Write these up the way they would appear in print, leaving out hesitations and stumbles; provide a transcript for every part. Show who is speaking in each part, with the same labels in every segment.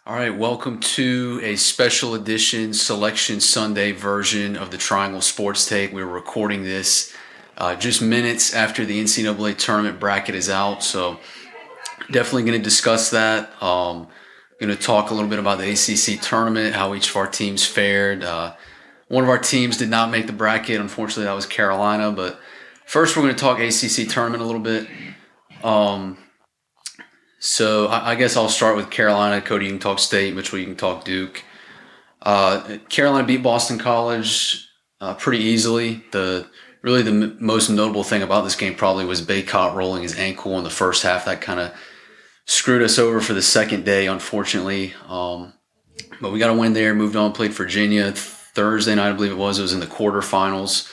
Speaker 1: All right, welcome to a special edition Selection Sunday version of the Triangle Sports Take. We're recording this just minutes after the NCAA tournament bracket is out, so definitely going to discuss that. Going to talk a little bit about the ACC tournament, how each of our teams fared. One of our teams did not make the bracket. Unfortunately, that was Carolina, but first we're going to talk ACC tournament a little bit. So I guess I'll start with Carolina. Cody, you can talk State. Mitchell, you can talk Duke. Carolina beat Boston College pretty easily. The most notable thing about this game probably was Bacot rolling his ankle in the first half. That kind of screwed us over for the second day, unfortunately. But we got a win there, moved on, played Virginia Thursday night, I believe it was. It was in the quarterfinals.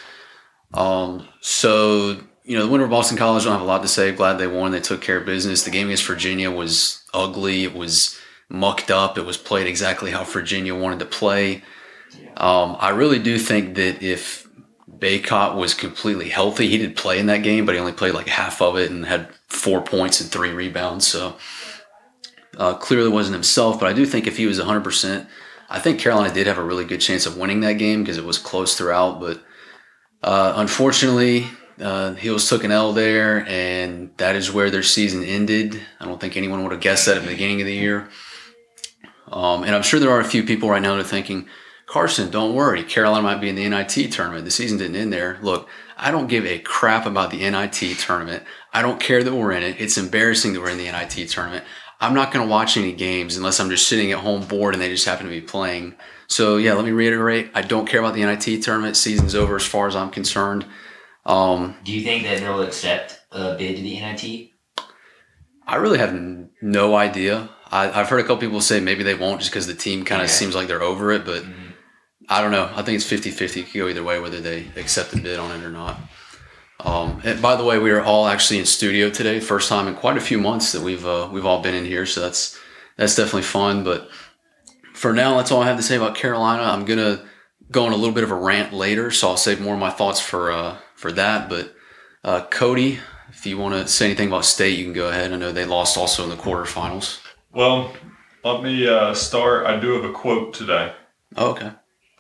Speaker 1: The winner of Boston College, don't have a lot to say. Glad they won. They took care of business. The game against Virginia was ugly. It was mucked up. It was played exactly how Virginia wanted to play. I really do think that if Bacot was completely healthy, he did play in that game, but he only played like half of it and had 4 points and 3 rebounds. So clearly wasn't himself. But I do think if he was 100%, I think Carolina did have a really good chance of winning that game because it was close throughout. But unfortunately, Heels took an L there, and that is where their season ended. I don't think anyone would have guessed that at the beginning of the year. And I'm sure there are a few people right now that are thinking, Carson, don't worry. Carolina might be in the NIT tournament. The season didn't end there. Look, I don't give a crap about the NIT tournament. I don't care that we're in it. It's embarrassing that we're in the NIT tournament. I'm not going to watch any games unless I'm just sitting at home bored and they just happen to be playing. So, yeah, let me reiterate. I don't care about the NIT tournament. Season's over as far as I'm concerned.
Speaker 2: Do you think that they'll accept a bid to the NIT?
Speaker 1: I really have no idea. I've heard a couple people say maybe they won't just because the team kind of seems like they're over it, but I don't know. I think it's 50-50. It could go either way, whether they accept the bid on it or not. And by the way, we are all actually in studio today. First time in quite a few months that we've all been in here, so that's definitely fun. But for now, that's all I have to say about Carolina. I'm going to go on a little bit of a rant later, so I'll save more of my thoughts for that. But Cody, if you want to say anything about State, you can go ahead. I know they lost also in the quarterfinals.
Speaker 3: Well, let me start. I do have a quote today.
Speaker 1: Oh, okay.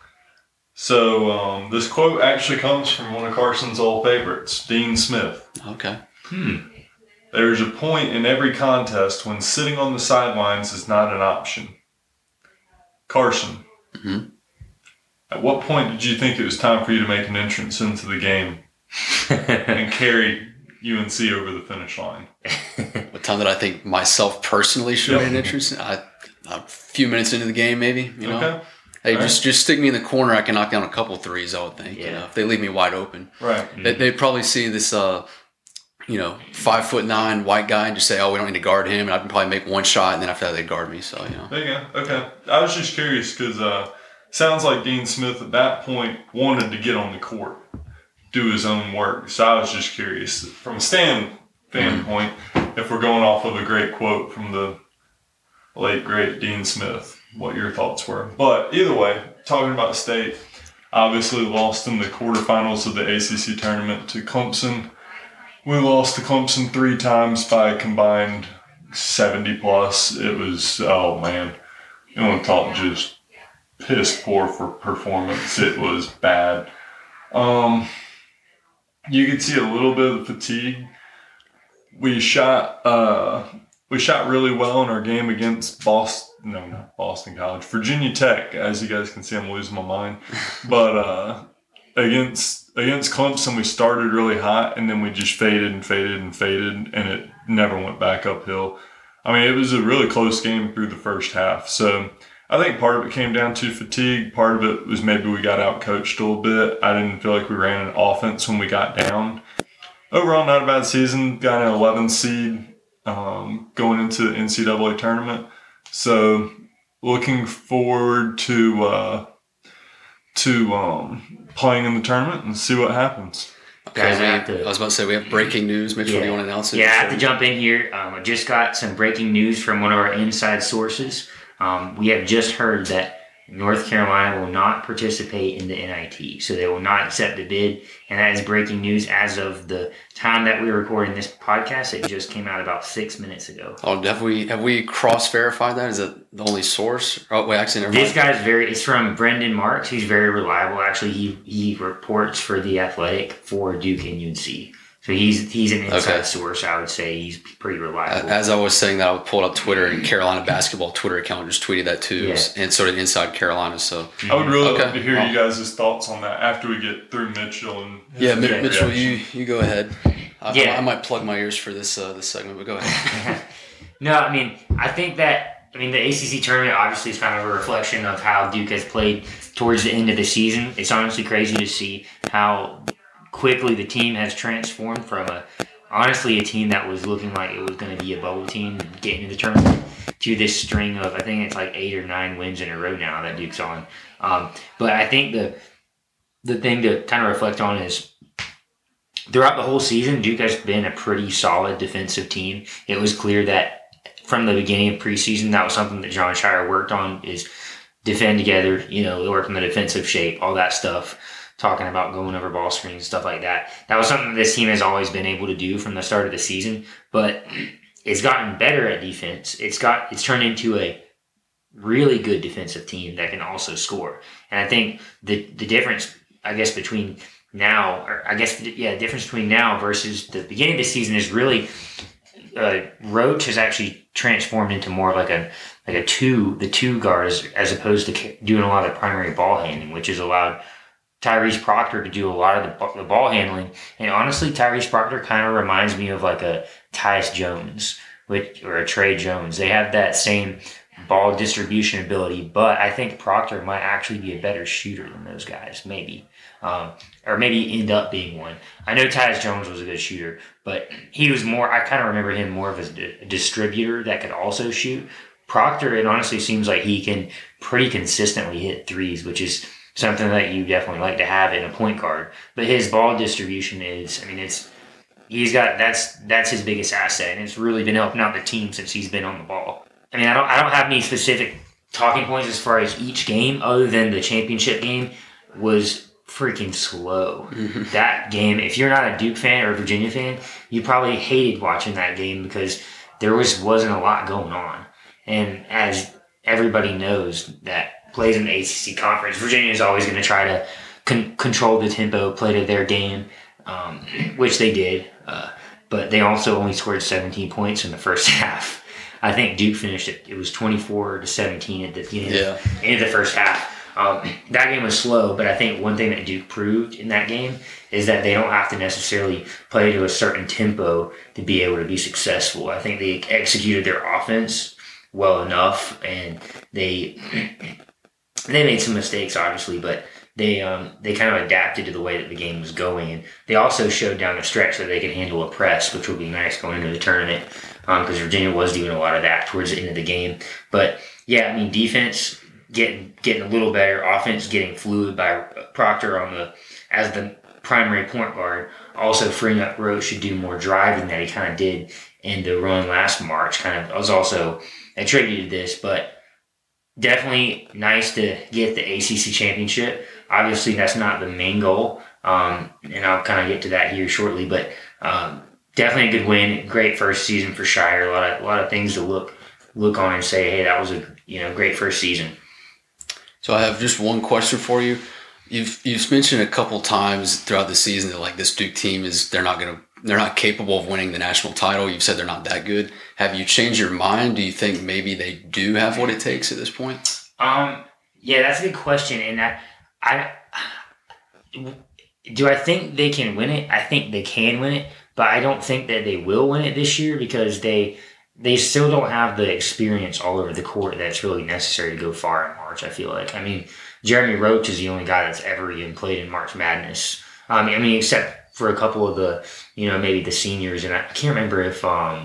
Speaker 3: So this quote actually comes from one of Carson's old favorites, Dean Smith.
Speaker 1: Okay.
Speaker 3: There's a point in every contest when sitting on the sidelines is not an option. Carson, at what point did you think it was time for you to make an entrance into the game and carry UNC over the finish line?
Speaker 1: What time did I think myself personally should have made an entrance? A few minutes into the game, maybe. You know. Okay. Hey, just stick me in the corner. I can knock down a couple threes, I would think. Yeah. You know, if they leave me wide open.
Speaker 3: Right.
Speaker 1: They'd probably see this, 5'9" white guy and just say, "Oh, we don't need to guard him," and I'd probably make one shot, and then after that they'd guard me. So, you know.
Speaker 3: There you go. Okay. I was just curious because sounds like Dean Smith at that point wanted to get on the court, do his own work. So I was just curious from a standpoint, if we're going off of a great quote from the late great Dean Smith, what your thoughts were. But either way, talking about State, obviously lost in the quarterfinals of the ACC tournament to Clemson. We lost to Clemson 3 times by a combined 70 plus. It was, oh man, you want to talk just piss poor for performance. It was bad. You could see a little bit of fatigue. We shot really well in our game against Boston College, Virginia Tech. As you guys can see, I'm losing my mind. But against Clemson, we started really hot, and then we just faded, and it never went back uphill. I mean, it was a really close game through the first half. So I think part of it came down to fatigue. Part of it was maybe we got out-coached a little bit. I didn't feel like we ran an offense when we got down. Overall, not a bad season. Got an 11 seed going into the NCAA tournament. So looking forward to playing in the tournament and see what happens.
Speaker 1: Okay, I was about to say, we have breaking news. Mitchell, do you want to announce it?
Speaker 2: Yeah, I have to jump in here. I just got some breaking news from one of our inside sources. We have just heard that
Speaker 4: North Carolina will not participate in the NIT, so they will not accept the bid. And that is breaking news as of the time that we're recording this podcast. It just came out about 6 minutes ago.
Speaker 1: Oh, have we cross-verified that? Is it the only source? Oh, wait, actually, never mind.
Speaker 4: This guy's it's from Brendan Marks. He's very reliable. Actually, he reports for The Athletic for Duke and UNC. So he's an inside source, I would say. He's pretty reliable.
Speaker 1: As I was saying that, I pulled up Twitter, and Carolina basketball Twitter account just tweeted that too, and sort of inside Carolina. So
Speaker 3: I would really love to hear you guys' thoughts on that after we get through Mitchell and
Speaker 1: Mitchell, you go ahead. I might plug my ears for this segment, but go ahead.
Speaker 4: No, I mean, I think that the ACC tournament obviously is kind of a reflection of how Duke has played towards the end of the season. It's honestly crazy to see how quickly the team has transformed from honestly a team that was looking like it was going to be a bubble team getting into the tournament to this string of, I think it's like 8 or 9 wins in a row now that Duke's on. But I think the thing to kind of reflect on is throughout the whole season, Duke has been a pretty solid defensive team. It was clear that from the beginning of preseason, that was something that John Shire worked on, is defend together, work on the defensive shape, all that stuff. Talking about going over ball screens, stuff like that. That was something that this team has always been able to do from the start of the season, but it's gotten better at defense. It's turned into a really good defensive team that can also score. And I think the difference, between now, the difference between now versus the beginning of the season is really Roach has actually transformed into more of like a two guard as opposed to doing a lot of the primary ball handling, which has allowed Tyrese Proctor to do a lot of the ball handling. And honestly, Tyrese Proctor kind of reminds me of like a Tyus Jones or a Trey Jones. They have that same ball distribution ability, but I think Proctor might actually be a better shooter than those guys, maybe. Or maybe end up being one. I know Tyus Jones was a good shooter, but he was more, I kind of remember him more of as a distributor that could also shoot. Proctor, it honestly seems like he can pretty consistently hit threes, which is something that you definitely like to have in a point guard. But his ball distribution is, that's his biggest asset, and it's really been helping out the team since he's been on the ball. I don't have any specific talking points as far as each game, other than the championship game was freaking slow. Mm-hmm. That game, if you're not a Duke fan or a Virginia fan, you probably hated watching that game because there wasn't a lot going on. And as everybody knows that plays in the ACC conference, Virginia is always going to try to control the tempo, play to their game, which they did. But they also only scored 17 points in the first half. I think Duke finished it was 24-17 at the end of the first half. That game was slow, but I think one thing that Duke proved in that game is that they don't have to necessarily play to a certain tempo to be able to be successful. I think they executed their offense well enough, and they made some mistakes, obviously, but they kind of adapted to the way that the game was going. And they also showed down the stretch that they could handle a press, which will be nice going into the tournament, because Virginia was doing a lot of that towards the end of the game. But yeah, defense getting a little better, offense getting fluid by Proctor as the primary point guard, also freeing up Roach to do more driving that he kind of did in the run last March. I was also attributed to this, but definitely nice to get the ACC championship. Obviously, that's not the main goal, and I'll kind of get to that here shortly. But definitely a good win, great first season for Shire. A lot of things to look on and say, hey, that was a great first season.
Speaker 1: So I have just one question for you. You've mentioned a couple times throughout the season that like this Duke team they're not capable of winning the national title. You've said they're not that good. Have you changed your mind? Do you think maybe they do have what it takes at this point?
Speaker 4: Yeah, that's a good question. And do I think they can win it? I think they can win it, but I don't think that they will win it this year because they still don't have the experience all over the court that's really necessary to go far in March, I feel like. Jeremy Roach is the only guy that's ever even played in March Madness. Except for a couple of the, maybe the seniors. And I can't remember if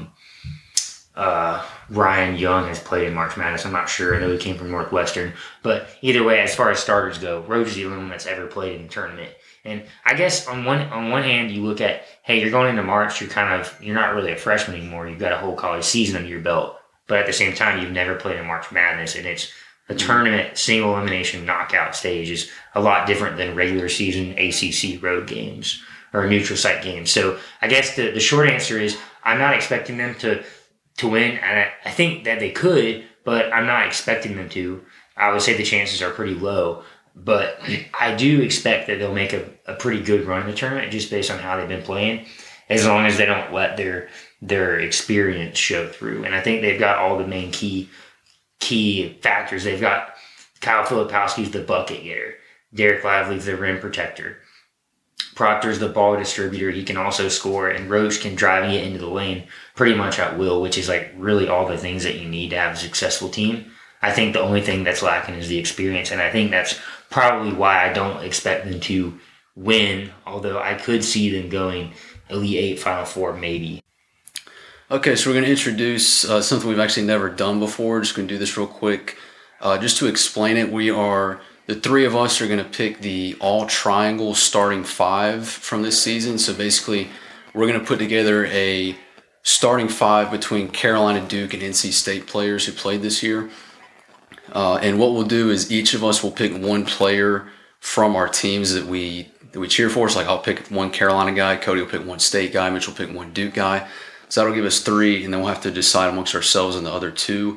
Speaker 4: Ryan Young has played in March Madness. I'm not sure. I know he came from Northwestern. But either way, as far as starters go, Roach is the only one that's ever played in the tournament. And I guess on one hand, you look at, hey, you're going into March, you're not really a freshman anymore. You've got a whole college season under your belt. But at the same time, you've never played in March Madness, and it's a tournament single elimination knockout stage is a lot different than regular season ACC road games or neutral site games. So I guess the short answer is I'm not expecting them to win, and I think that they could, but I'm not expecting them to. I would say the chances are pretty low, but I do expect that they'll make a pretty good run in the tournament just based on how they've been playing, as long as they don't let their experience show through. And I think they've got all the main key factors. They've got Kyle Filipowski's the bucket getter. Derek Lively's the rim protector. Proctor's the ball distributor. He can also score, and Roach can drive and get into the lane pretty much at will, which is like really all the things that you need to have a successful team. I think the only thing that's lacking is the experience, and I think that's probably why I don't expect them to win, although I could see them going Elite 8, Final 4, maybe.
Speaker 1: Okay, so we're going to introduce something we've actually never done before. Just going to do this real quick. Just to explain it, the three of us are going to pick the all-triangle starting five from this season. So basically, we're going to put together a starting five between Carolina, Duke, and NC State players who played this year. And what we'll do is each of us will pick one player from our teams that we cheer for. So like I'll pick one Carolina guy, Cody will pick one State guy, Mitch will pick one Duke guy. So that'll give us three, and then we'll have to decide amongst ourselves and the other two.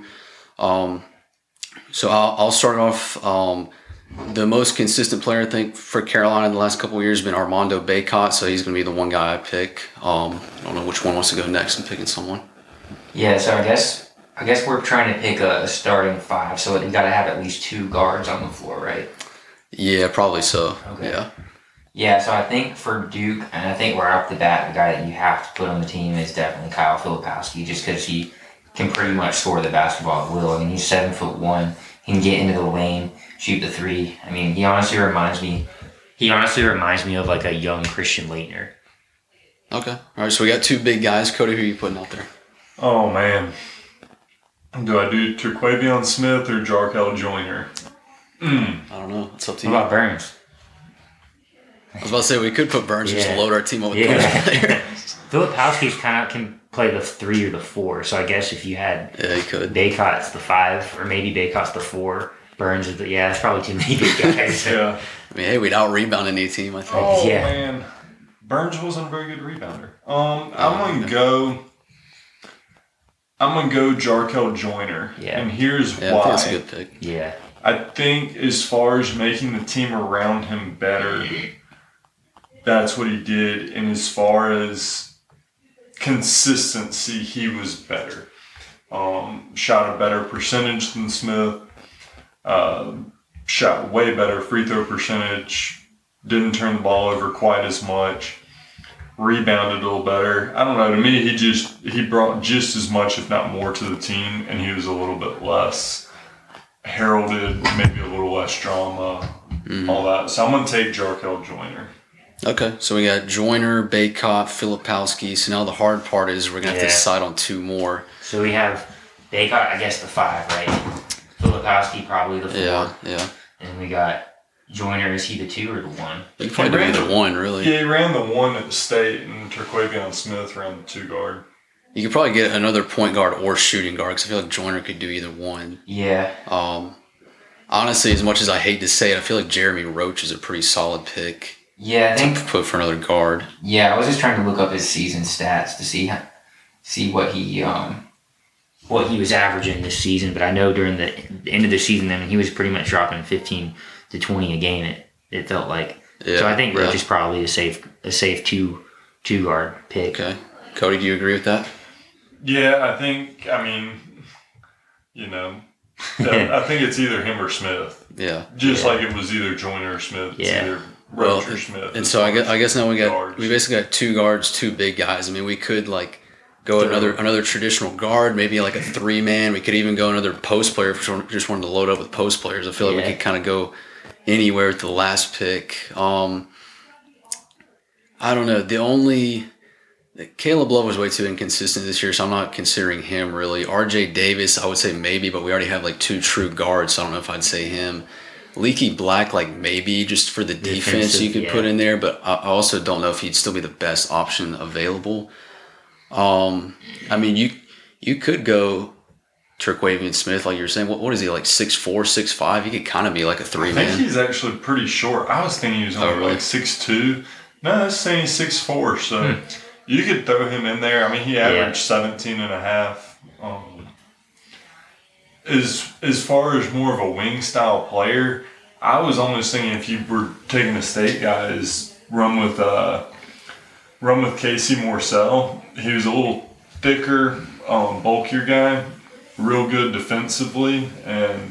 Speaker 1: So I'll start off. The most consistent player, I think, for Carolina in the last couple of years has been Armando Bacot, so he's going to be the one guy I pick. I don't know which one wants to go next in picking someone.
Speaker 2: Yeah, so I guess we're trying to pick a starting five, so we've got to have at least two guards on the floor, right?
Speaker 1: Yeah, probably so.
Speaker 2: Okay.
Speaker 1: Yeah.
Speaker 2: Yeah, so I think for Duke, and I think right off the bat, the guy that you have to put on the team is definitely Kyle Filipowski, just because he can pretty much score the basketball at will. I mean, he's 7'1", he can get into the lane, shoot the three. I mean, he honestly reminds me of like a young Christian Laettner.
Speaker 1: Okay. All right, so we got two big guys. Cody, who are you putting out there?
Speaker 3: Oh, man. Do I do Terquavion Smith or Jarkel Joyner?
Speaker 1: I don't know. It's up to you.
Speaker 4: What about Burns?
Speaker 1: I was about to say we could put Burns just to
Speaker 4: Yeah.
Speaker 1: load our team up with
Speaker 4: Yeah.
Speaker 1: post players.
Speaker 4: Filipowski's kind of can play the 3 or the 4, so I guess if you had
Speaker 1: Yeah, he could.
Speaker 4: Bacot's the 5, or maybe Bacot's the 4, Burns is the, that's probably too many good guys.
Speaker 3: Yeah.
Speaker 1: I mean, hey, we'd out-rebound any team, I think.
Speaker 3: Oh,
Speaker 4: Yeah.
Speaker 3: man. Burns wasn't a very good rebounder. I'm gonna go Jarkel Joyner.
Speaker 4: Yeah.
Speaker 3: And here's
Speaker 1: Yeah, I
Speaker 3: why.
Speaker 1: think that's a good pick.
Speaker 4: Yeah.
Speaker 3: I think as far as making the team around him better, that's what he did. And as far as consistency, he was better. Shot a better percentage than Smith. Shot way better free throw percentage. Didn't turn the ball over quite as much. Rebounded a little better. I don't know. To me, he brought just as much, if not more, to the team, and he was a little bit less heralded, maybe a little less drama, all that. So I'm going to take Jarkel Joyner.
Speaker 1: Okay, so we got Joyner, Bacot, Filipowski. So now the hard part is we're going to have to
Speaker 4: Yeah.
Speaker 1: decide on two more.
Speaker 4: So we have Bacot, I guess the 5, right? Filipowski probably the 4.
Speaker 1: Yeah.
Speaker 4: And we got Joyner, is he the 2 or the 1?
Speaker 1: You can probably do either one, really.
Speaker 3: Yeah, he ran the one at the State, and Terquavion Smith ran the 2 guard.
Speaker 1: You could probably get another point guard or shooting guard because I feel like Joyner could do either one.
Speaker 4: Yeah.
Speaker 1: Honestly, as much as I hate to say it, I feel like Jeremy Roach is a pretty solid pick
Speaker 2: Yeah, I
Speaker 1: to
Speaker 2: think.
Speaker 1: put for another guard.
Speaker 2: Yeah, I was just trying to look up his season stats to see what he
Speaker 4: What he was averaging this season, but I know during the end of the season, I mean, he was pretty much dropping 15 to 20 a game. It felt like.
Speaker 1: Yeah,
Speaker 4: So I think Roach
Speaker 1: yeah.
Speaker 4: is probably a safe two guard pick.
Speaker 1: Okay. Cody, do you agree with that?
Speaker 3: Yeah, I think it's either him or Smith.
Speaker 1: Yeah.
Speaker 3: Just
Speaker 4: Yeah.
Speaker 3: like it was either Joyner or Smith. It's
Speaker 4: Yeah.
Speaker 3: either
Speaker 1: Well,
Speaker 3: Roach or Smith.
Speaker 1: and so I guess now we
Speaker 3: Guards.
Speaker 1: basically got two guards, two big guys. I mean, we could like go another traditional guard, maybe like a 3-man. We could even go another post player if we just wanted to load up with post players. I feel like we
Speaker 4: Yeah.
Speaker 1: could kind of go anywhere with the last pick. I don't know. Caleb Love was way too inconsistent this year, so I'm not considering him really. RJ Davis, I would say maybe, but we already have like two true guards, so I don't know if I'd say him. Leaky Black, like maybe just for the defense you could
Speaker 4: yeah.
Speaker 1: put in there, but I also don't know if he'd still be the best option available. I mean, you could go Terquavian Smith, like you were saying, what is he, like 6'4", 6'5"? He could kind of be like a
Speaker 3: I
Speaker 1: three-man.
Speaker 3: think he's actually pretty short. I was thinking he was only
Speaker 1: really?
Speaker 3: like 6'2". No, that's saying he's 6'4", so you could throw him in there. I mean, he averaged 17 and a half. As far as more of a wing style player, I was almost thinking if you were taking a state guy, is run with Casey Morsell. He was a little thicker, bulkier guy, real good defensively, and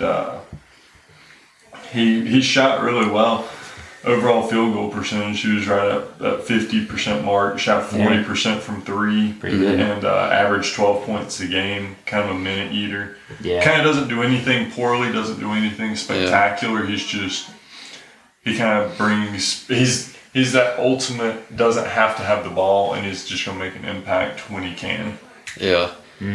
Speaker 3: he shot really well. Overall field goal percentage, he was right at that 50% mark. Shot 40% from three,
Speaker 4: Pretty good.
Speaker 3: and averaged 12 points a game. Kind of a minute eater.
Speaker 4: Yeah.
Speaker 3: Kind of doesn't do anything poorly. Doesn't do anything spectacular. He kind of brings. He's that ultimate. Doesn't have to have the ball, and he's just gonna make an impact when he can.
Speaker 1: Yeah.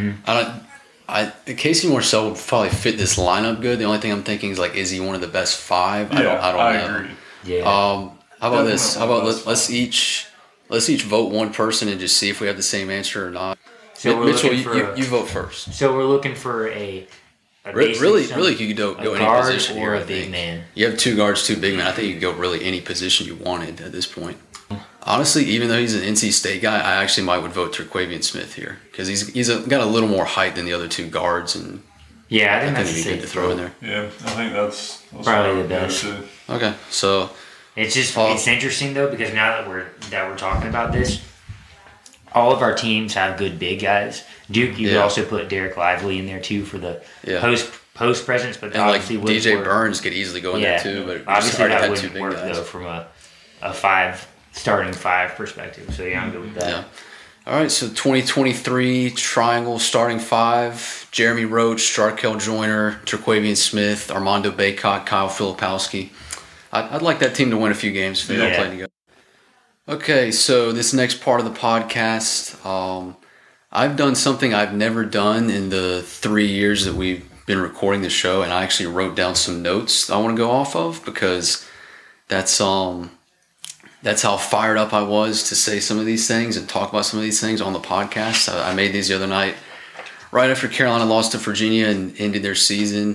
Speaker 1: Casey Morsell would probably fit this lineup good. The only thing I'm thinking is, like, is he one of the best five? I don't know.
Speaker 3: Agree.
Speaker 4: Yeah.
Speaker 1: How about this? How about
Speaker 3: Definitely
Speaker 1: let's each vote one person and just see if we have the same answer or not.
Speaker 4: So we're
Speaker 1: Mitchell,
Speaker 4: looking for
Speaker 1: you vote first.
Speaker 4: So we're looking for a
Speaker 1: Really, you could go
Speaker 4: a
Speaker 1: any
Speaker 4: guard
Speaker 1: position
Speaker 4: or
Speaker 1: here.
Speaker 4: a
Speaker 1: I
Speaker 4: big
Speaker 1: think
Speaker 4: man.
Speaker 1: you have 2 guards, 2 big men. I think you could go really any position you wanted at this point. Honestly, even though he's an NC State guy, I actually would vote Terquavian Smith here because he's got a little more height than the other 2 guards, and
Speaker 4: Yeah, I
Speaker 1: I
Speaker 4: think
Speaker 1: think
Speaker 4: that's
Speaker 1: it'd be
Speaker 4: a
Speaker 1: good to
Speaker 4: safe
Speaker 1: throw in
Speaker 4: vote.
Speaker 1: there.
Speaker 3: Yeah, I think that's
Speaker 4: Probably the
Speaker 3: what I would
Speaker 4: best.
Speaker 3: go to.
Speaker 1: Okay, so
Speaker 4: It's just
Speaker 1: Paul.
Speaker 4: it's interesting though because now that we're talking about this, all of our teams have good big guys. Duke, you could
Speaker 1: Yeah.
Speaker 4: also put Derek Lively in there too for the
Speaker 1: Yeah.
Speaker 4: post presence, but
Speaker 1: and like
Speaker 4: obviously
Speaker 1: DJ
Speaker 4: wouldn't work.
Speaker 1: Burns could easily go in there too, but we just
Speaker 4: obviously
Speaker 1: already
Speaker 4: that
Speaker 1: had 2
Speaker 4: wouldn't
Speaker 1: big
Speaker 4: work
Speaker 1: guys.
Speaker 4: though from a starting five perspective. So yeah, I'm good with that.
Speaker 1: Yeah. All right, so 2023 Triangle starting 5: Jeremy Roach, Jarkel Joyner, Terquavian Smith, Armando Baycott, Kyle Filipowski. I'd like that team to win a few games if they all
Speaker 4: Yeah.
Speaker 1: play together. Okay, so this next part of the podcast, I've done something I've never done in the 3 years that we've been recording the show, and I actually wrote down some notes I want to go off of because that's how fired up I was to say some of these things and talk about some of these things on the podcast. I made these the other night right after Carolina lost to Virginia and ended their season.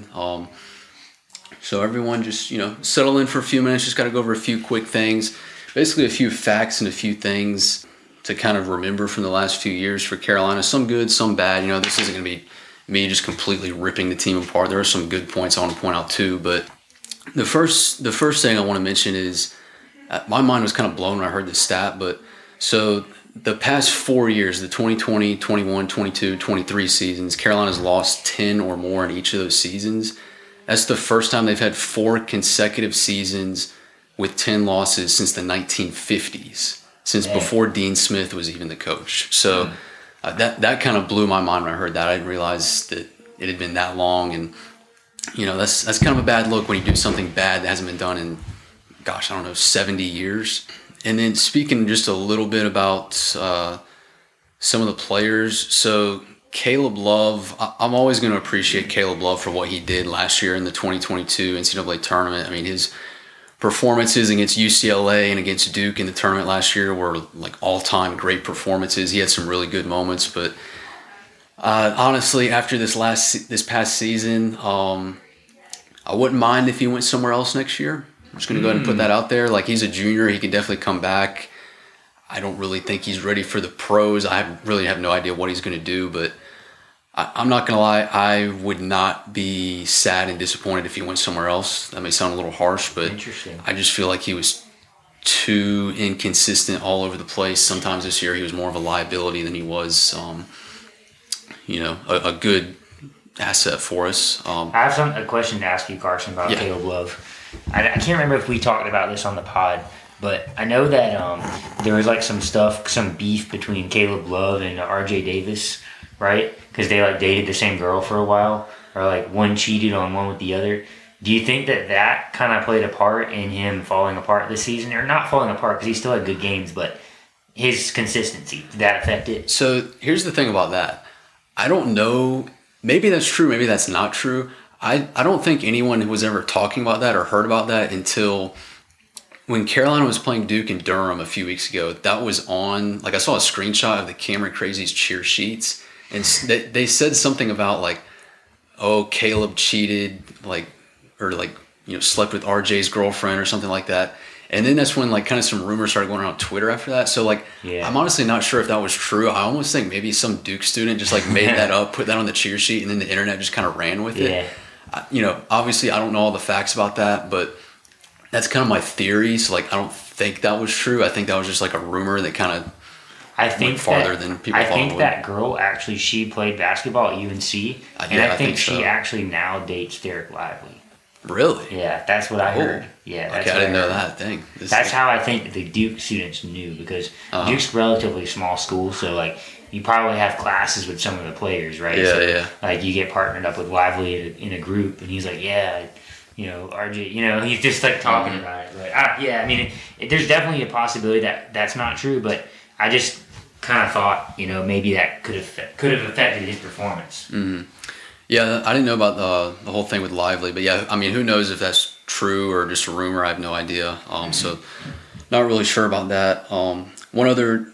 Speaker 1: So everyone just, settle in for a few minutes. Just got to go over a few quick things. Basically a few facts and a few things to kind of remember from the last few years for Carolina. Some good, some bad. This isn't going to be me just completely ripping the team apart. There are some good points I want to point out too. But the first thing I want to mention is my mind was kind of blown when I heard this stat. But so the past 4 years, the 2020, 21, 22, 23 seasons, Carolina's lost 10 or more in each of those seasons. That's the first time they've had 4 consecutive seasons with 10 losses since the 1950s, since before Dean Smith was even the coach. So that kind of blew my mind when I heard that. I didn't realize that it had been that long. And, that's kind of a bad look when you do something bad that hasn't been done in, 70 years. And then speaking just a little bit about some of the players. So Caleb Love, I'm always going to appreciate Caleb Love for what he did last year in the 2022 NCAA tournament. I mean, his performances against UCLA and against Duke in the tournament last year were like all-time great performances. He had some really good moments, but honestly, after this past season, I wouldn't mind if he went somewhere else next year. I'm just going to go ahead and put that out there. Like, he's a junior. He can definitely come back. I don't really think he's ready for the pros. I really have no idea what he's going to do, but I'm not going to lie. I would not be sad and disappointed if he went somewhere else. That may sound a little harsh, but
Speaker 4: Interesting.
Speaker 1: I just feel like he was too inconsistent all over the place. Sometimes this year he was more of a liability than he was, a good asset for us.
Speaker 4: I have a question to ask you, Carson, about Caleb Love. I can't remember if we talked about this on the pod, but I know that there was like some beef between Caleb Love and RJ Davis, right? Because they like dated the same girl for a while, or like one cheated on one with the other. Do you think that kind of played a part in him falling apart this season, or not falling apart because he still had good games, but his consistency, did that affect it?
Speaker 1: So here's the thing about that. I don't know. Maybe that's true. Maybe that's not true. I don't think anyone was ever talking about that or heard about that until when Carolina was playing Duke in Durham a few weeks ago. That was on, like, I saw a screenshot of the Cameron Crazy's cheer sheets, and they said something about, like, oh, Caleb cheated, slept with RJ's girlfriend or something like that. And then that's when kind of some rumors started going around on Twitter after that. So I'm honestly not sure if that was true. I almost think maybe some Duke student just made that up, put that on the cheer sheet, and then the internet just kind of ran with it. Obviously I don't know all the facts about that, but that's kind of my theory. So I don't think that was true. I think that was just a rumor that kind of went farther than people thought it would.
Speaker 4: I think that girl actually, she played basketball at UNC, and I think she actually now dates Derek Lively.
Speaker 1: Really?
Speaker 4: Yeah, that's what I heard. Yeah, that's
Speaker 1: I didn't know that. Dang.
Speaker 4: That's how I think the Duke students knew, because Duke's a relatively small school, so you probably have classes with some of the players, right?
Speaker 1: Yeah,
Speaker 4: so, you get partnered up with Lively in a group, and he's like, yeah, RJ, he's just talking about it. But there's definitely a possibility that that's not true, but I just kind of thought, maybe that could have affected his performance.
Speaker 1: Mm-hmm. Yeah, I didn't know about the whole thing with Lively, but yeah, who knows if that's true or just a rumor? I have no idea. So not really sure about that. One other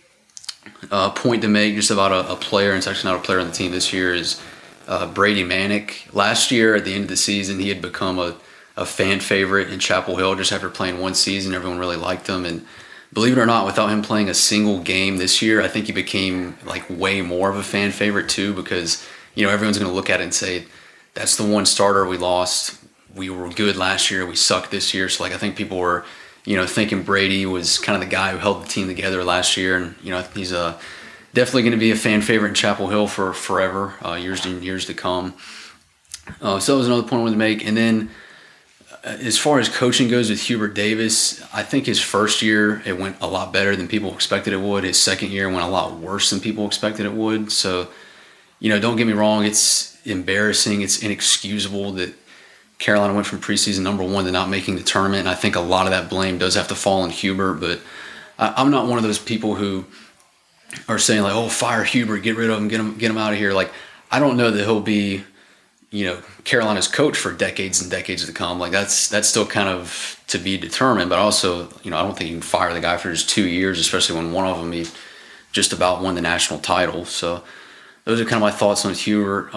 Speaker 1: point to make just about a player, and it's actually not a player on the team this year, is Brady Manick. Last year at the end of the season, he had become a fan favorite in Chapel Hill just after playing one season. Everyone really liked him, and believe it or not, without him playing a single game this year, I think he became way more of a fan favorite too, because everyone's going to look at it and say, that's the one starter we lost. We were good last year. We sucked this year. So, I think people were, thinking Brady was kind of the guy who held the team together last year. And, he's definitely going to be a fan favorite in Chapel Hill for forever, years and years to come. So that was another point I wanted to make. And then as far as coaching goes with Hubert Davis, I think his first year, it went a lot better than people expected it would. His second year went a lot worse than people expected it would. So, don't get me wrong, it's embarrassing, it's inexcusable that Carolina went from preseason number 1 to not making the tournament, and I think a lot of that blame does have to fall on Hubert, but I'm not one of those people who are saying fire Hubert, get rid of him, get him out of here. I don't know that he'll be, Carolina's coach for decades and decades to come. That's still kind of to be determined, but also, I don't think you can fire the guy for just 2 years, especially when one of them he just about won the national title. So those are kind of my thoughts on Hubert.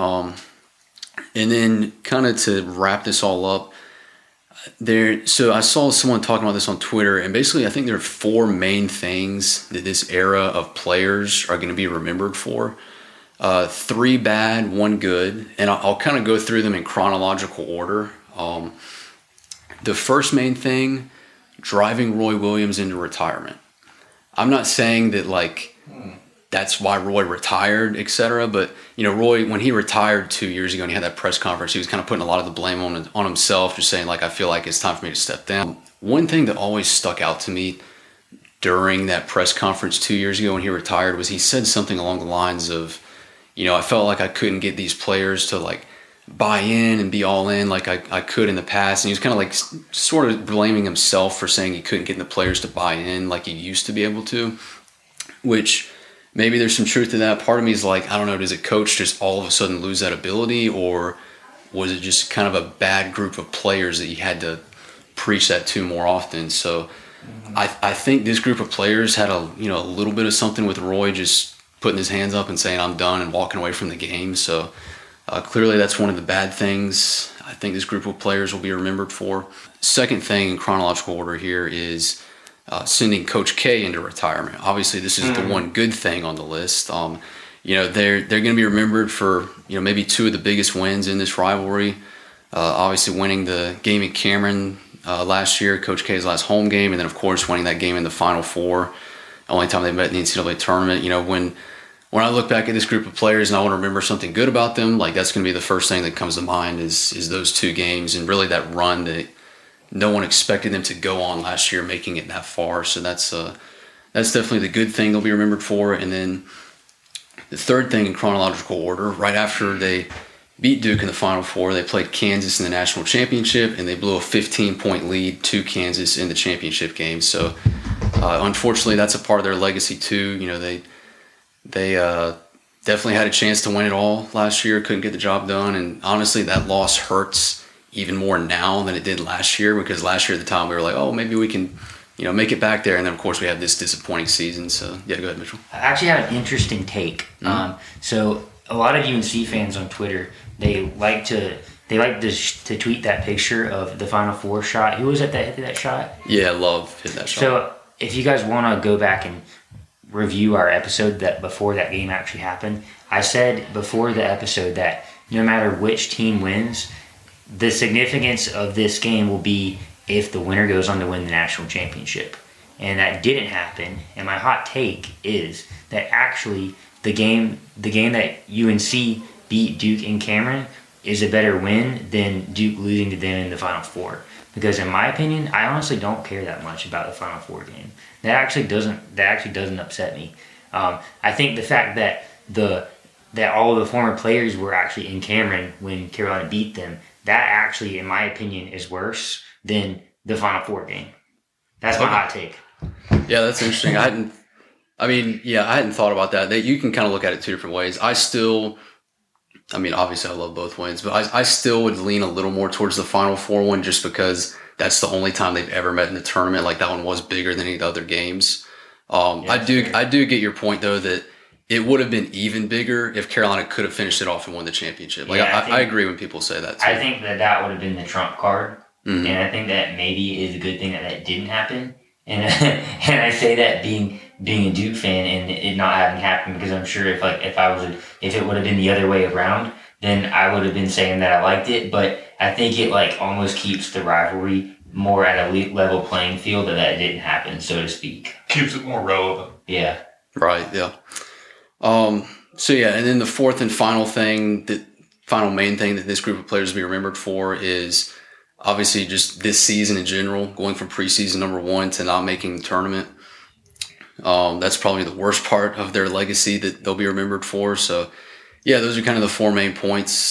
Speaker 1: And then kind of to wrap this all up, so I saw someone talking about this on Twitter, and basically I think there are 4 main things that this era of players are going to be remembered for. 3 bad, 1 good, and I'll kind of go through them in chronological order. The first main thing, driving Roy Williams into retirement. I'm not saying that that's why Roy retired, etc. But, Roy, when he retired 2 years ago and he had that press conference, he was kind of putting a lot of the blame on himself, just saying, I feel like it's time for me to step down. One thing that always stuck out to me during that press conference 2 years ago when he retired was he said something along the lines of, I felt like I couldn't get these players to, buy in and be all in like I could in the past. And he was kind of sort of blaming himself for saying he couldn't get the players to buy in like he used to be able to, which... maybe there's some truth to that. Part of me is I don't know, does a coach just all of a sudden lose that ability, or was it just kind of a bad group of players that you had to preach that to more often? So I think this group of players had a little bit of something with Roy just putting his hands up and saying, I'm done, and walking away from the game. So clearly that's one of the bad things I think this group of players will be remembered for. Second thing in chronological order here is sending Coach K into retirement. Obviously, this is the one good thing on the list. They're going to be remembered for maybe 2 of the biggest wins in this rivalry. Obviously, winning the game in Cameron last year, Coach K's last home game, and then of course winning that game in the Final Four. Only time they met in the NCAA tournament. When I look back at this group of players and I want to remember something good about them, that's going to be the first thing that comes to mind is those 2 games and really that run that no one expected them to go on last year, making it that far. So that's definitely the good thing they'll be remembered for. And then the third thing in chronological order, right after they beat Duke in the Final Four, they played Kansas in the national championship, and they blew a 15-point lead to Kansas in the championship game. So unfortunately, that's a part of their legacy too. They definitely had a chance to win it all last year, couldn't get the job done, and honestly, that loss hurts even more now than it did last year, because last year at the time we were like, oh, maybe we can, make it back there. And then of course we have this disappointing season. So yeah, go ahead, Mitchell.
Speaker 4: I actually have an interesting take. So a lot of UNC fans on Twitter, they like to tweet that picture of the Final Four shot. Who was it that hit that shot?
Speaker 1: Yeah, Love hit that shot.
Speaker 4: So if you guys want to go back and review our episode that before that game actually happened, I said before the episode that no matter which team wins, the significance of this game will be if the winner goes on to win the national championship. And that didn't happen. And my hot take is that actually the game that UNC beat Duke in Cameron is a better win than Duke losing to them in the Final Four. Because in my opinion, I honestly don't care that much about the Final Four game. That actually doesn't upset me. I think the fact that all of the former players were actually in Cameron when Carolina beat them, that actually, in my opinion, is worse than the Final Four game. That's my hot take.
Speaker 1: Yeah, that's interesting. I hadn't thought about that. You can kind of look at it two different ways. Obviously I love both wins, but I still would lean a little more towards the Final Four one just because that's the only time they've ever met in the tournament. Like that one was bigger than any of the other games. I do get your point though that it would have been even bigger if Carolina could have finished it off and won the championship. Like I agree when people say that too.
Speaker 4: I think that would have been the trump card. Mm-hmm. And I think that maybe is a good thing that didn't happen. And I say that being a Duke fan and it not having happened because I'm sure if it would have been the other way around, then I would have been saying that I liked it. But I think it almost keeps the rivalry more at a level playing field that didn't happen, so to speak.
Speaker 3: Keeps it more relevant.
Speaker 4: Yeah.
Speaker 1: Right. Yeah. So yeah, and then the fourth and final main thing that this group of players will be remembered for is obviously just this season in general, going from preseason number 1 to not making the tournament. That's probably the worst part of their legacy that they'll be remembered for. So yeah, those are kind of the 4 main points.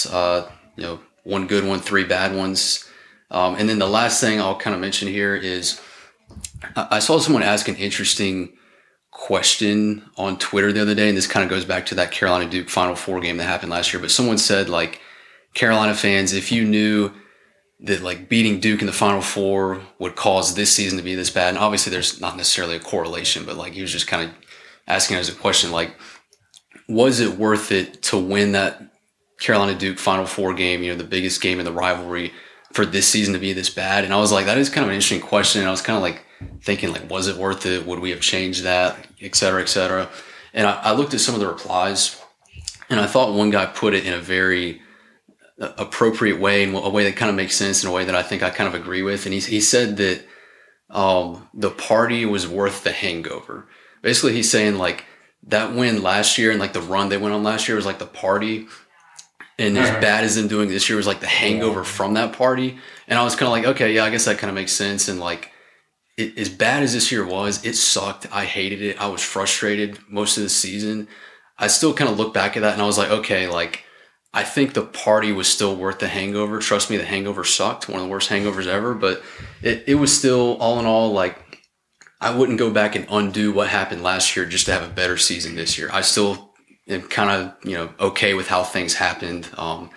Speaker 1: 1 good one, 3 bad ones. And then the last thing I'll kind of mention here is I saw someone ask an interesting question on Twitter the other day, and this kind of goes back to that Carolina Duke Final Four game that happened last year. But someone said, Carolina fans, if you knew that beating Duke in the Final Four would cause this season to be this bad, and obviously there's not necessarily a correlation, but he was just kind of asking as a question, was it worth it to win that Carolina Duke Final Four game, the biggest game in the rivalry, for this season to be this bad? And I was like, that is kind of an interesting question. And I was kind of thinking, was it worth it? Would we have changed that, et cetera, et cetera? And I looked at some of the replies, and I thought one guy put it in a very appropriate way, in a way that kind of makes sense, in a way that I think I kind of agree with. And he said that the party was worth the hangover. Basically, he's saying that win last year and the run they went on last year was the party, and as bad as them doing this year was the hangover from that party. And I was kind of okay, yeah, I guess that kind of makes sense. And as bad as this year was, it sucked. I hated it. I was frustrated most of the season. I still kind of look back at that and I was okay, I think the party was still worth the hangover. Trust me, the hangover sucked. One of the worst hangovers ever. But it was still, all in all, I wouldn't go back and undo what happened last year just to have a better season this year. I still am kind of, okay with how things happened.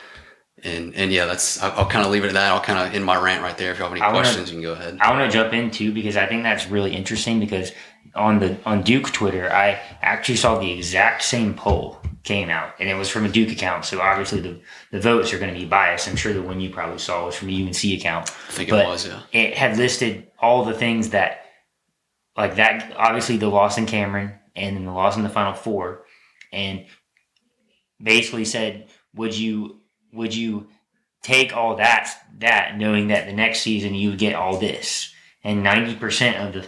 Speaker 1: And yeah, I'll kind of leave it at that. I'll kind of end my rant right there. If you have any questions, you can go ahead.
Speaker 4: I want to jump in too, because I think that's really interesting, because on Duke Twitter, I actually saw the exact same poll came out, and it was from a Duke account. So obviously the votes are going to be biased. I'm sure the one you probably saw was from a UNC account.
Speaker 1: I think it was, yeah.
Speaker 4: It had listed all the things that, that, obviously the loss in Cameron and then the loss in the Final Four, and basically said, would you take all that knowing that the next season you would get all this? And 90% of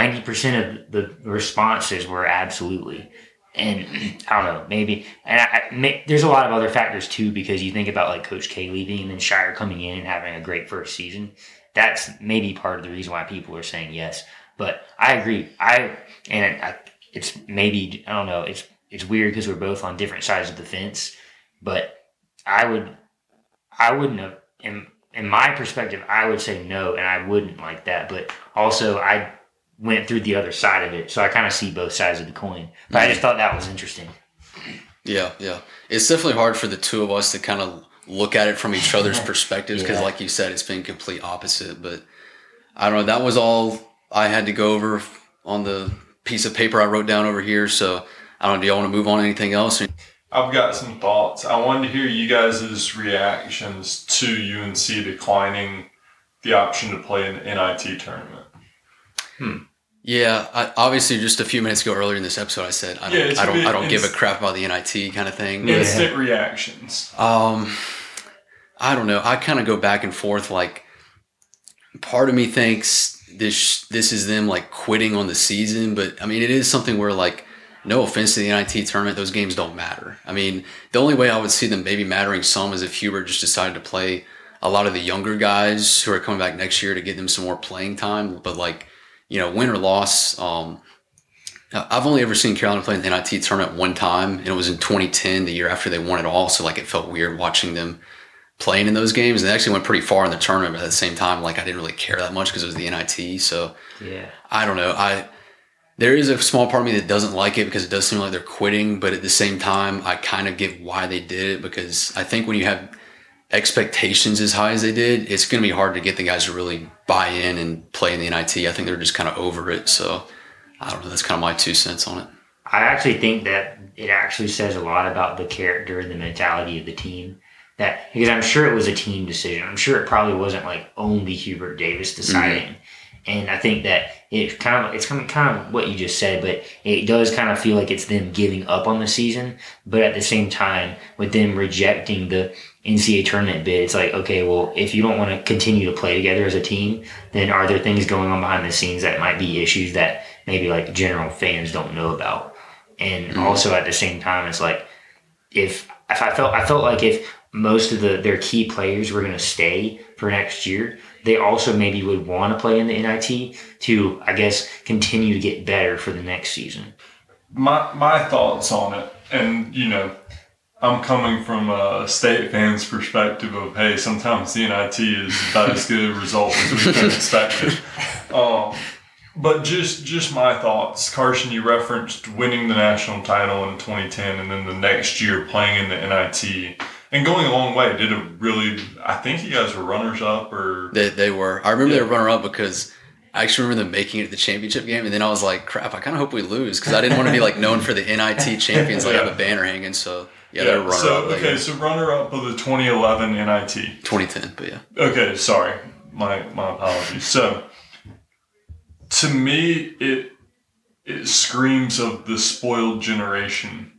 Speaker 4: the responses were absolutely. And I don't know, maybe, and there's a lot of other factors too, because you think about Coach K leaving and then Shire coming in and having a great first season. That's maybe part of the reason why people are saying yes. But I agree. It's maybe, I don't know, it's weird because we're both on different sides of the fence, but I wouldn't have, in my perspective, I would say no, and I wouldn't like that. But also, I went through the other side of it, so I kind of see both sides of the coin. But I just thought that was interesting.
Speaker 1: Yeah. It's definitely hard for the two of us to kind of look at it from each other's perspectives, because like you said, it's been complete opposite. But I don't know, that was all I had to go over on the piece of paper I wrote down over here. So I don't know, do y'all want to move on to anything else?
Speaker 3: I've got some thoughts. I wanted to hear you guys' reactions to UNC declining the option to play in the NIT tournament.
Speaker 1: Yeah, obviously, just a few minutes ago earlier in this episode, I said I don't give a crap about the NIT kind of thing.
Speaker 3: Instant reactions.
Speaker 1: I don't know. I kind of go back and forth. Like, part of me thinks this is them like quitting on the season, but I mean, it is something where, like, no offense to the NIT tournament, those games don't matter. I mean, the only way I would see them maybe mattering some is if Hubert just decided to play a lot of the younger guys who are coming back next year to get them some more playing time. But, like, you know, win or loss, I've only ever seen Carolina play in the NIT tournament one time, and it was in 2010, the year after they won it all. So, like, it felt weird watching them playing in those games. And they actually went pretty far in the tournament, but at the same time, like, I didn't really care that much because it was the NIT. So,
Speaker 4: Yeah.
Speaker 1: I don't know. There is a small part of me that doesn't like it because it does seem like they're quitting, but at the same time, I kind of get why they did it, because I think when you have expectations as high as they did, it's going to be hard to get the guys to really buy in and play in the NIT. I think they're just kind of over it. So, I don't know. That's kind of my 2 cents on it.
Speaker 4: I actually think that it actually says a lot about the character and the mentality of the team. Because I'm sure it was a team decision. I'm sure it probably wasn't like only Hubert Davis deciding. Mm-hmm. And I think that it's kind of what you just said, but it does kind of feel like it's them giving up on the season. But at the same time, with them rejecting the NCAA tournament bid, it's like, okay, well, if you don't want to continue to play together as a team, then are there things going on behind the scenes that might be issues that maybe like general fans don't know about? And also at the same time, it's like I felt like if most of their key players were going to stay for next year, they also maybe would want to play in the NIT to, I guess, continue to get better for the next season.
Speaker 3: My thoughts on it, and, you know, I'm coming from a state fan's perspective of, hey, sometimes the NIT is about as good a result as we could have expected. But just my thoughts. Carson, you referenced winning the national title in 2010 and then the next year playing in the NIT. And going a long way, I think you guys were runners-up or...
Speaker 1: They were. I remember they were runner-up because I actually remember them making it to the championship game, and then I was like, crap, I kind of hope we lose, because I didn't want to be like known for the NIT champions, like have a banner hanging, so they were runner-up.
Speaker 3: So runner-up of the 2011 NIT.
Speaker 1: 2010, but yeah.
Speaker 3: Okay, sorry. My apologies. So, to me, it screams of the spoiled generation.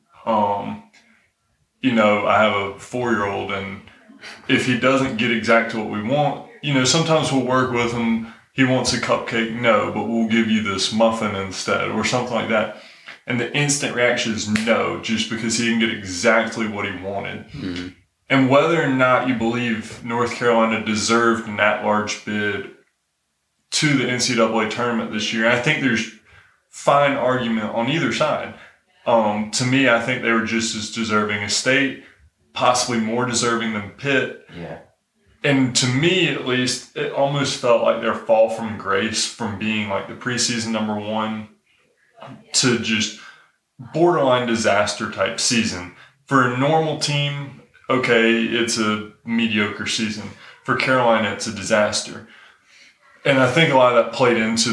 Speaker 3: You know, I have a 4-year-old, and if he doesn't get exactly what we want, you know, sometimes we'll work with him. He wants a cupcake, no, but we'll give you this muffin instead, or something like that. And the instant reaction is no, just because he didn't get exactly what he wanted. Mm-hmm. And whether or not you believe North Carolina deserved an at-large bid to the NCAA tournament this year, I think there's fine argument on either side. To me, I think they were just as deserving as State, possibly more deserving than Pitt.
Speaker 2: Yeah.
Speaker 3: And to me, at least, it almost felt like their fall from grace from being like the preseason number one to just borderline disaster type season. For a normal team, okay, it's a mediocre season. For Carolina, it's a disaster. And I think a lot of that played into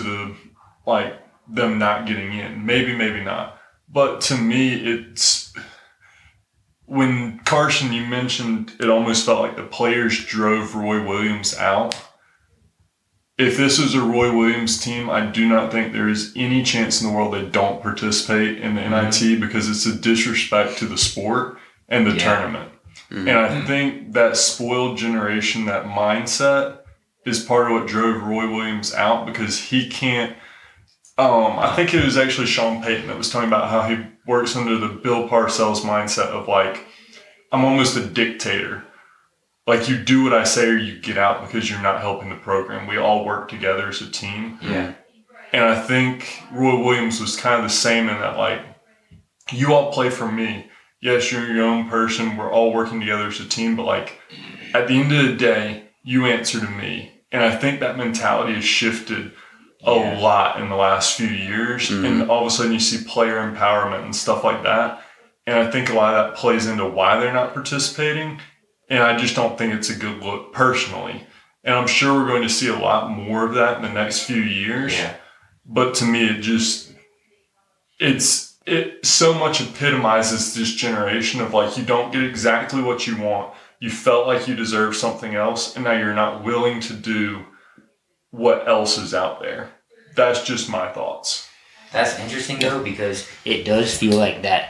Speaker 3: them not getting in. Maybe not. But to me, it's when Carson, you mentioned it almost felt like the players drove Roy Williams out. If this is a Roy Williams team, I do not think there is any chance in the world they don't participate in the NIT, because it's a disrespect to the sport and the tournament. Mm-hmm. And I think that spoiled generation, that mindset, is part of what drove Roy Williams out, because he can't. I think it was actually Sean Payton that was talking about how he works under the Bill Parcells mindset of like, I'm almost a dictator. Like, you do what I say or you get out because you're not helping the program. We all work together as a team.
Speaker 2: Yeah.
Speaker 3: And I think Roy Williams was kind of the same in that, like, you all play for me. Yes, you're your own person. We're all working together as a team. But, like, at the end of the day, you answer to me. And I think that mentality has shifted a lot in the last few years. Mm-hmm. And all of a sudden you see player empowerment and stuff like that. And I think a lot of that plays into why they're not participating. And I just don't think it's a good look personally. And I'm sure we're going to see a lot more of that in the next few years. Yeah. But to me, it's it so much epitomizes this generation of like, you don't get exactly what you want. You felt like you deserve something else, and now you're not willing to do what else is out there. That's just my thoughts.
Speaker 4: That's interesting though, because it does feel like that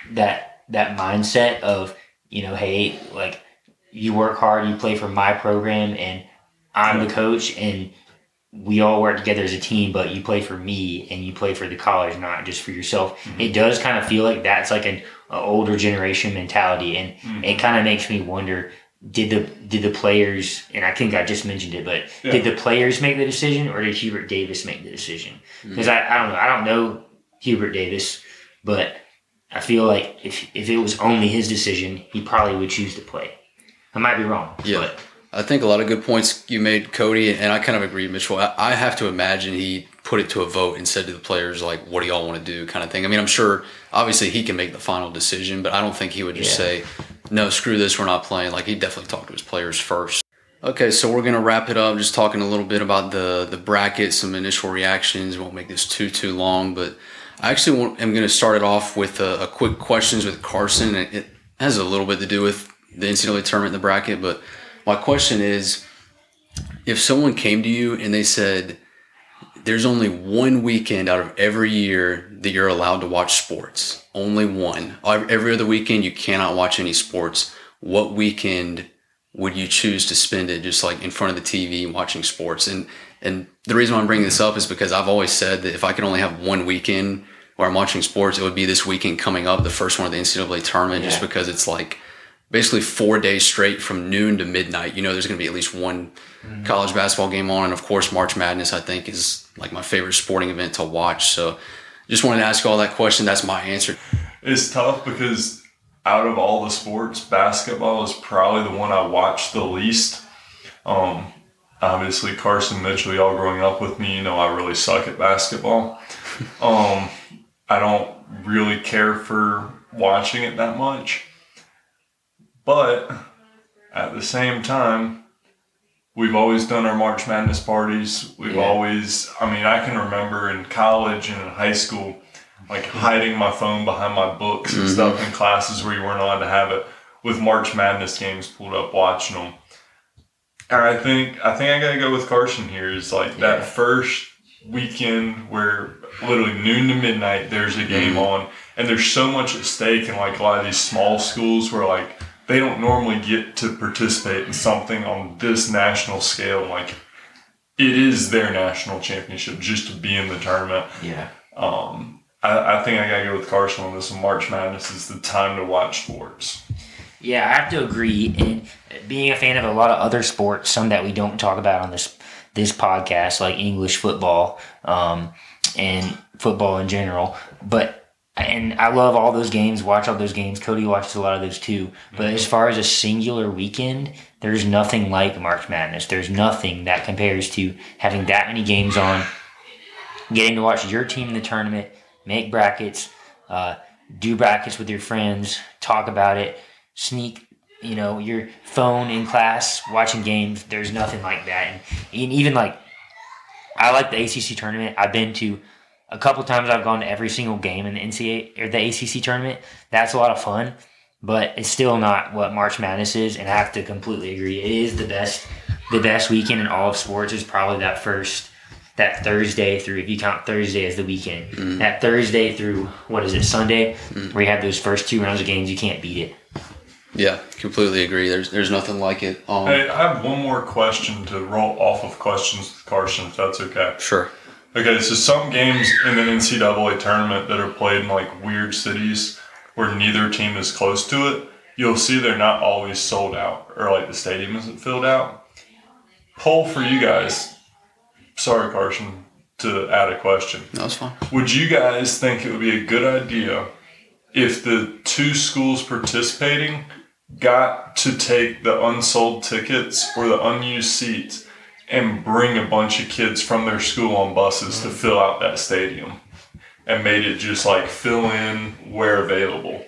Speaker 4: mindset of, hey, like, you work hard, you play for my program, and I'm the coach, and we all work together as a team, but you play for me and you play for the college, not just for yourself. Mm-hmm. It does kind of feel like that's like an older generation mentality, and it kind of makes me wonder, did the players, and I think I just mentioned it, but did the players make the decision, or did Hubert Davis make the decision? Because I don't know Hubert Davis, but I feel like if it was only his decision, he probably would choose to play. I might be wrong.
Speaker 1: Yeah.
Speaker 4: But
Speaker 1: I think a lot of good points you made, Cody, and I kind of agree, Mitchell. I have to imagine he put it to a vote and said to the players, like, what do y'all want to do, kind of thing. I mean, I'm sure, obviously, he can make the final decision, but I don't think he would just say, no, screw this, we're not playing. Like, he'd definitely talk to his players first. Okay, so we're going to wrap it up, just talking a little bit about the bracket, some initial reactions. We won't make this too long, but I actually am going to start it off with a quick questions with Carson. It has a little bit to do with the NCAA tournament in the bracket, but my question is, if someone came to you and they said, there's only one weekend out of every year that you're allowed to watch sports, only one. Every other weekend you cannot watch any sports. What weekend would you choose to spend it just like in front of the TV watching sports? And the reason why I'm bringing this up is because I've always said that if I could only have one weekend where I'm watching sports, it would be this weekend coming up, the first one of the NCAA tournament, just because it's like basically 4 days straight from noon to midnight. There's going to be at least one college basketball game on. And of course, March Madness, I think, is like my favorite sporting event to watch. So just wanted to ask you all that question. That's my answer.
Speaker 3: It's tough because out of all the sports, basketball is probably the one I watch the least. Obviously, Carson, Mitchell, y'all growing up with me, I really suck at basketball. I don't really care for watching it that much. But at the same time, we've always done our March Madness parties. We've always, I can remember in college and in high school, like hiding my phone behind my books and stuff in classes where you weren't allowed to have it, with March Madness games pulled up, watching them. And I think I gotta go with Carson here. Is like that first weekend where literally noon to midnight there's a game on, and there's so much at stake in like a lot of these small schools where like they don't normally get to participate in something on this national scale. Like, it is their national championship just to be in the tournament.
Speaker 2: Yeah.
Speaker 3: I think I gotta go with Carson on this one. March Madness is the time to watch sports.
Speaker 4: Yeah, I have to agree. And being a fan of a lot of other sports, some that we don't talk about on this podcast, like English football, and football in general. And I love all those games, watch all those games. Cody watches a lot of those too. But as far as a singular weekend, there's nothing like March Madness. There's nothing that compares to having that many games on, getting to watch your team in the tournament, make brackets, do brackets with your friends, talk about it, sneak your phone in class, watching games. There's nothing like that. And even like, I like the ACC tournament. I've been to a couple times. I've gone to every single game in the NCAA or the ACC tournament. That's a lot of fun, but it's still not what March Madness is. And I have to completely agree. It is the best weekend in all of sports. Is probably that Thursday through, if you count Thursday as the weekend, that Thursday through, Sunday, where you have those first 2 rounds of games. You can't beat it.
Speaker 1: Yeah, completely agree. There's nothing like it.
Speaker 3: Hey, I have one more question to roll off of questions with Carson, if that's okay.
Speaker 1: Sure.
Speaker 3: Okay, so some games in the NCAA tournament that are played in like weird cities where neither team is close to it, you'll see they're not always sold out, or like the stadium isn't filled out. Poll for you guys. Sorry, Carson, to add a question.
Speaker 1: No, that's fine.
Speaker 3: Would you guys think it would be a good idea if the two schools participating got to take the unsold tickets or the unused seats and bring a bunch of kids from their school on buses to fill out that stadium, and made it just like fill in where available?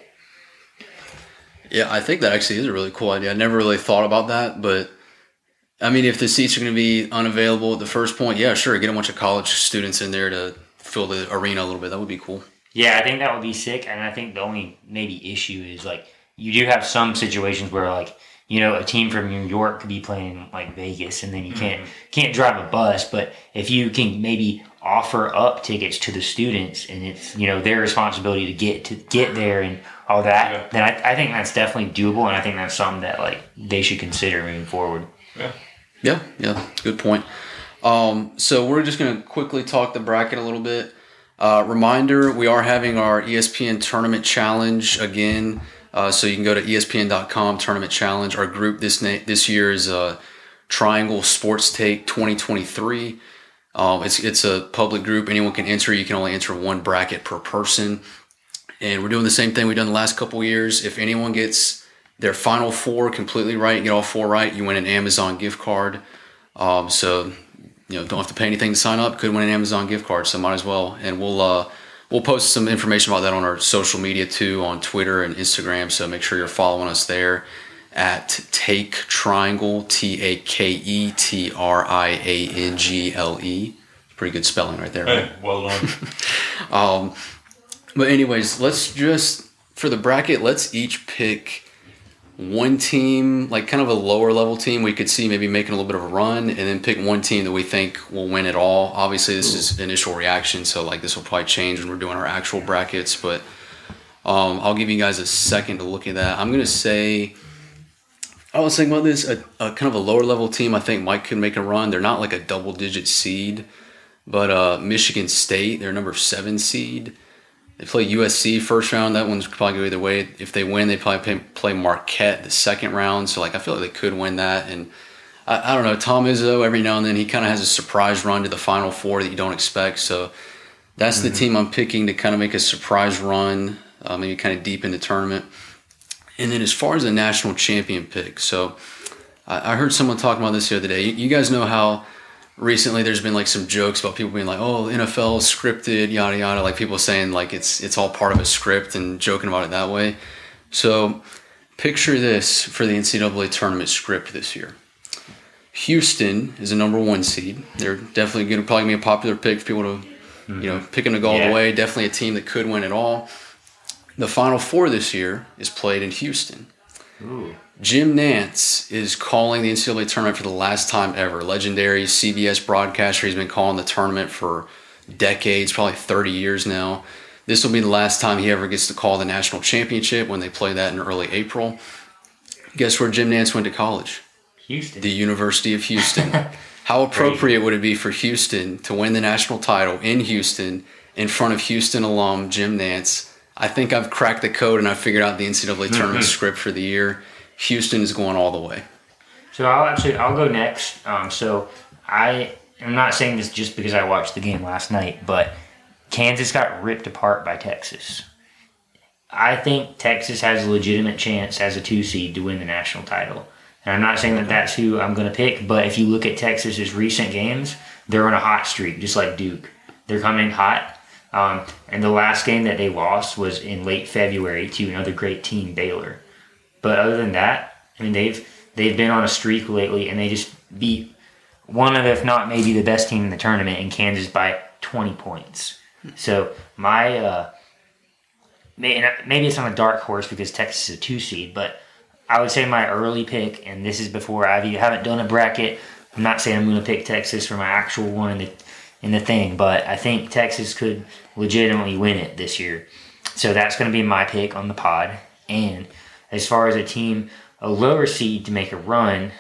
Speaker 1: Yeah, I think that actually is a really cool idea. I never really thought about that, but I mean, if the seats are going to be unavailable at the first point, yeah, sure, get a bunch of college students in there to fill the arena a little bit. That would be cool.
Speaker 4: Yeah, I think that would be sick, and I think the only maybe issue is like you do have some situations where like a team from New York could be playing like Vegas, and then you can't drive a bus. But if you can maybe offer up tickets to the students, and it's their responsibility to get there and all that, then I think that's definitely doable, and I think that's something that like they should consider moving forward.
Speaker 1: Yeah, good point. So we're just going to quickly talk the bracket a little bit. Reminder, we are having our ESPN Tournament Challenge again. So you can go to ESPN.com Tournament Challenge. Our group this year is Triangle Sports Take 2023. It's a public group. Anyone can enter. You can only enter one bracket per person. And we're doing the same thing we've done the last couple of years. If anyone gets their final four completely right, get all four right, you win an Amazon gift card. So don't have to pay anything to sign up. Could win an Amazon gift card, so might as well. And we'll post some information about that on our social media too, on Twitter and Instagram. So make sure you're following us there at Take Triangle, TakeTriangle. Pretty good spelling right there, right?
Speaker 3: Hey, well done.
Speaker 1: But anyways, let's just, for the bracket, let's each pick one team, like kind of a lower level team we could see maybe making a little bit of a run, and then pick one team that we think will win it all. Obviously, this is initial reaction, so like this will probably change when we're doing our actual brackets, but I'll give you guys a second to look at that. I'm going to say, I was thinking about this, a kind of a lower level team I think Mike could make a run. They're not like a double-digit seed, but Michigan State, they're number 7 seed. They play USC first round. That one's probably go either way. If they win, they probably play Marquette the second round. So, like, I feel like they could win that. And I don't know. Tom Izzo, every now and then, he kind of has a surprise run to the Final Four that you don't expect. So, that's the team I'm picking to kind of make a surprise run, maybe kind of deep in the tournament. And then as far as a national champion pick, so I heard someone talking about this the other day. You guys know how recently there's been like some jokes about people being like, oh, NFL scripted, yada yada, like people saying like it's all part of a script and joking about it that way. So picture this for the NCAA tournament script this year. Houston is a number 1 seed. They're definitely going to probably be a popular pick for people to pick them to go all the way. Definitely a team that could win it all. The Final Four this year is played in Houston.
Speaker 4: Ooh.
Speaker 1: Jim Nantz is calling the NCAA tournament for the last time ever. Legendary CBS broadcaster. He's been calling the tournament for decades, probably 30 years now. This will be the last time he ever gets to call the national championship when they play that in early April. Guess where Jim Nantz went to college?
Speaker 4: Houston.
Speaker 1: The University of Houston. How appropriate would it be for Houston to win the national title in Houston in front of Houston alum Jim Nantz? I think I've cracked the code and I figured out the NCAA tournament script for the year. Houston is going all the way.
Speaker 4: So I'll go next. So I'm not saying this just because I watched the game last night, but Kansas got ripped apart by Texas. I think Texas has a legitimate chance as a 2 seed to win the national title. And I'm not saying that that's who I'm going to pick, but if you look at Texas's recent games, they're on a hot streak, just like Duke. They're coming hot. And the last game that they lost was in late February to another great team, Baylor. But other than that, I mean, they've been on a streak lately, and they just beat one of, if not maybe the best team in the tournament, in Kansas by 20 points. So my maybe it's on a dark horse because Texas is a 2 seed, but I would say my early pick, and this is before I haven't done a bracket. I'm not saying I'm going to pick Texas for my actual one in the thing, but I think Texas could legitimately win it this year. So that's going to be my pick on the pod. And as far as a lower seed to make a run,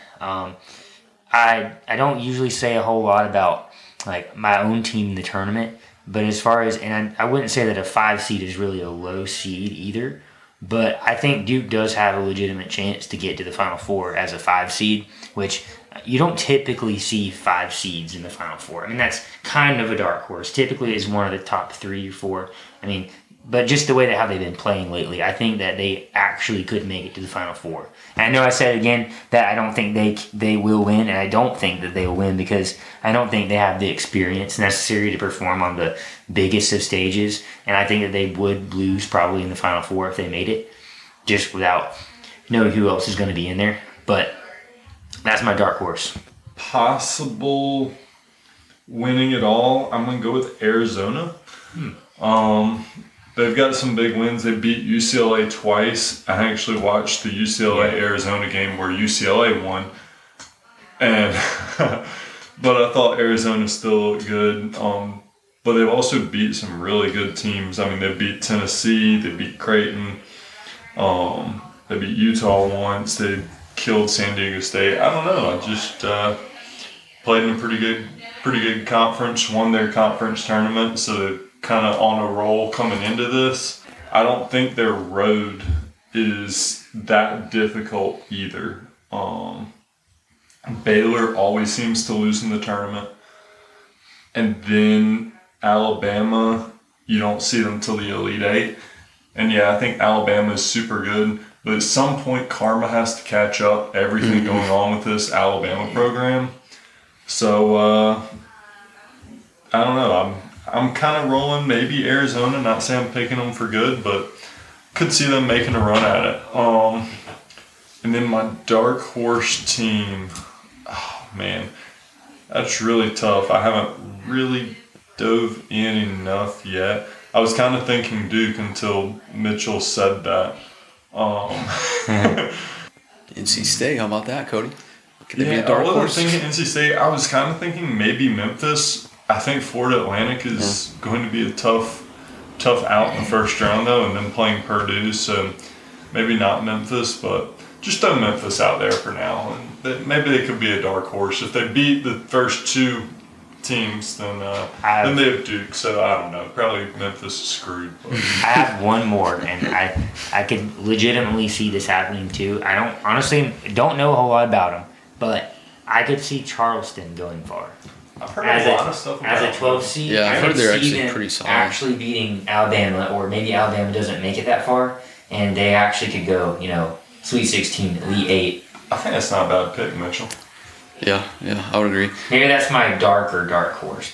Speaker 4: I don't usually say a whole lot about like my own team in the tournament. But as far as, and I wouldn't say that a 5 seed is really a low seed either. But I think Duke does have a legitimate chance to get to the Final Four as a 5 seed, which you don't typically see 5 seeds in the Final Four. I mean, that's kind of a dark horse. Typically, it's one of the top 3 or 4. I mean, but just the way that how they've been playing lately, I think that they actually could make it to the Final Four. And I know I said again that I don't think they will win, and I don't think that they will win because I don't think they have the experience necessary to perform on the biggest of stages. And I think that they would lose probably in the Final Four if they made it, just without knowing who else is going to be in there. But that's my dark horse.
Speaker 3: Possible winning it all, I'm going to go with Arizona. They've got some big wins. They beat UCLA twice. I actually watched the UCLA-Arizona game where UCLA won. And but I thought Arizona still looked good. But they've also beat some really good teams. I mean, they beat Tennessee. They beat Creighton. They beat Utah once. They killed San Diego State. I don't know. I just played in a pretty good conference. Won their conference tournament. So they're kind of on a roll coming into this. I don't think their road is that difficult either. Baylor always seems to lose in the tournament. And then Alabama, you don't see them till the Elite Eight. And yeah, I think Alabama is super good. But at some point, karma has to catch up everything going on with this Alabama program. So, I don't know. I'm kind of rolling maybe Arizona. Not saying I'm picking them for good, but could see them making a run at it. And then my dark horse team, oh man, that's really tough. I haven't really dove in enough yet. I was kind of thinking Duke until Mitchell said that.
Speaker 1: NC State, how about that, Cody? Could they
Speaker 3: Yeah,
Speaker 1: be a dark
Speaker 3: I
Speaker 1: horse?
Speaker 3: wasn't thinking NC State. I was kind of thinking maybe Memphis. I think Florida Atlantic is going to be a tough out in the first round, though, and then playing Purdue. So maybe not Memphis, but just throw Memphis out there for now. And maybe they could be a dark horse. If they beat the first two teams, then they have Duke. So I don't know. Probably Memphis is screwed. But.
Speaker 4: I have one more, and I could legitimately see this happening too. I don't know a whole lot about them, but I could see Charleston going far.
Speaker 3: I've heard a lot of stuff about
Speaker 4: as a 12 seed.
Speaker 1: Yeah, I've
Speaker 4: I
Speaker 1: heard
Speaker 4: could
Speaker 1: they're
Speaker 4: see
Speaker 1: actually
Speaker 4: them
Speaker 1: pretty solid.
Speaker 4: actually beating Alabama, or maybe Alabama doesn't make it that far, and they actually could go, Sweet 16, Elite 8.
Speaker 3: I think that's not a bad pick, Mitchell.
Speaker 1: Yeah, I would agree.
Speaker 4: Maybe that's my dark horse.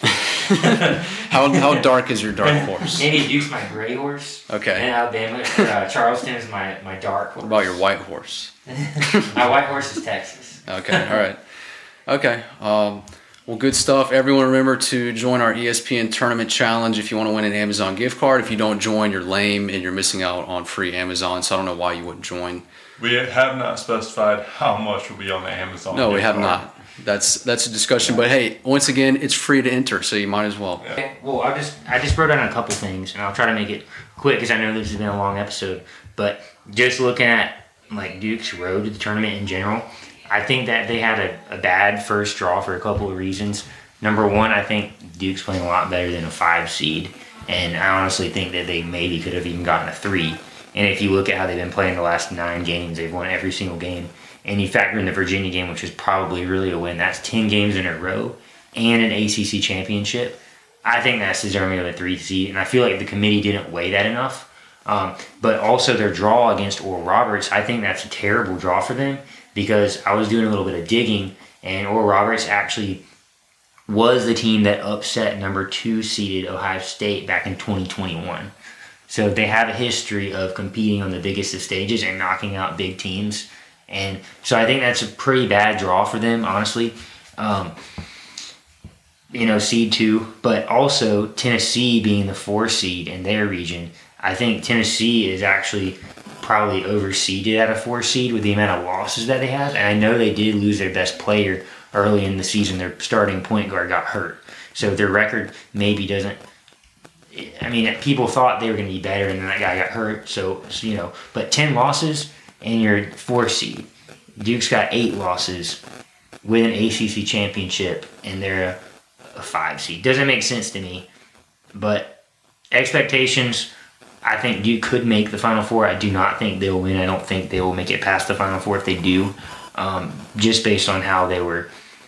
Speaker 1: How dark is your dark horse?
Speaker 4: Maybe Duke's my gray horse.
Speaker 1: Okay.
Speaker 4: And Alabama, Charleston is my dark horse.
Speaker 1: What about your white horse?
Speaker 4: My white horse is Texas.
Speaker 1: Okay, all right. Okay, well, good stuff. Everyone remember to join our ESPN Tournament Challenge if you want to win an Amazon gift card. If you don't join, you're lame and you're missing out on free Amazon, so I don't know why you wouldn't join.
Speaker 3: We have not specified how much will be on the Amazon.
Speaker 1: No, we
Speaker 3: gift
Speaker 1: have
Speaker 3: card.
Speaker 1: not. That's a discussion, but hey, once again, it's free to enter, so you might as well.
Speaker 4: Okay, well, I just wrote down a couple things, and I'll try to make it quick because I know this has been a long episode. But just looking at Duke's road to the tournament in general, I think that they had a bad first draw for a couple of reasons. Number one, I think Duke's playing a lot better than a 5 seed, and I honestly think that they maybe could have even gotten a 3. And if you look at how they've been playing the last 9 games, they've won every single game. And you factor in the Virginia game, which was probably really a win. That's 10 games in a row and an ACC championship. I think that's deserving of a 3 seed, and I feel like the committee didn't weigh that enough. But also their draw against Oral Roberts, I think that's a terrible draw for them because I was doing a little bit of digging, and Oral Roberts actually was the team that upset number 2 seeded Ohio State back in 2021. So they have a history of competing on the biggest of stages and knocking out big teams. And so I think that's a pretty bad draw for them, honestly. Seed 2, but also Tennessee being the 4 seed in their region. I think Tennessee is actually probably overseeded at a 4 seed with the amount of losses that they have. And I know they did lose their best player early in the season. Their starting point guard got hurt. So their record maybe doesn't. I mean, people thought they were going to be better, and then that guy got hurt. So but 10 losses and you're 4 seed. Duke's got 8 losses with an ACC championship, and they're a 5 seed. Doesn't make sense to me. But expectations, I think Duke could make the Final Four. I do not think they'll win. I don't think they will make it past the Final Four if they do, just based on how they were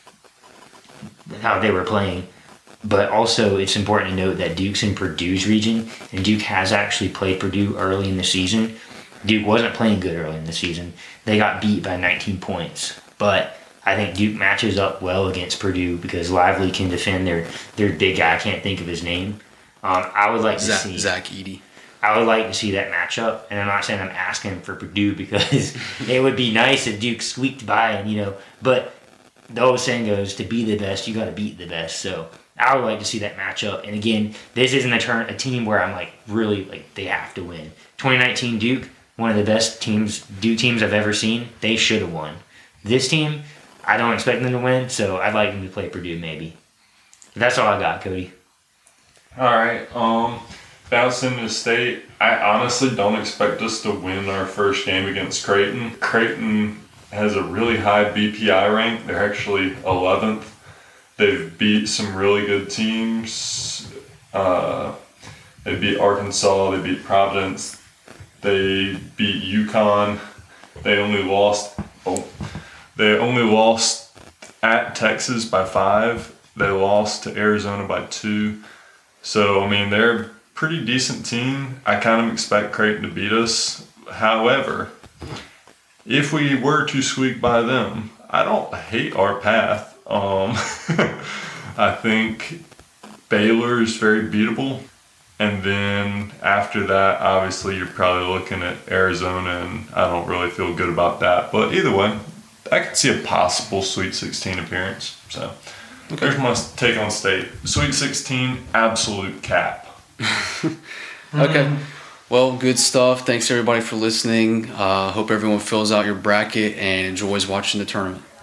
Speaker 4: playing. But also, it's important to note that Duke's in Purdue's region, and Duke has actually played Purdue early in the season. Duke wasn't playing good early in the season. They got beat by 19 points. But I think Duke matches up well against Purdue because Lively can defend their big guy. I can't think of his name. I would like to see
Speaker 1: Zach Edey.
Speaker 4: I would like to see that matchup, and I'm not saying I'm asking for Purdue because it would be nice if Duke squeaked by, but the old saying goes, to be the best, you got to beat the best. So I would like to see that matchup. And again, this isn't a team where I'm like really like they have to win. 2019 Duke, one of the best Duke teams I've ever seen. They should have won. This team, I don't expect them to win, so I'd like them to play Purdue maybe. But that's all I got, Cody.
Speaker 3: All right. Bouncing to state, I honestly don't expect us to win our first game against Creighton. Creighton has a really high BPI rank. They're actually 11th. They've beat some really good teams. They beat Arkansas. They beat Providence. They beat UConn. They only lost at Texas by 5. They lost to Arizona by 2. So, I mean, they're a pretty decent team. I kind of expect Creighton to beat us. However, if we were to squeak by them, I don't hate our path. I think Baylor is very beatable. And then after that, obviously, you're probably looking at Arizona, and I don't really feel good about that. But either way, I could see a possible Sweet 16 appearance. So there's my take on state. Sweet 16, absolute cap.
Speaker 1: Okay. Well, good stuff. Thanks, everybody, for listening. Hope everyone fills out your bracket and enjoys watching the tournament.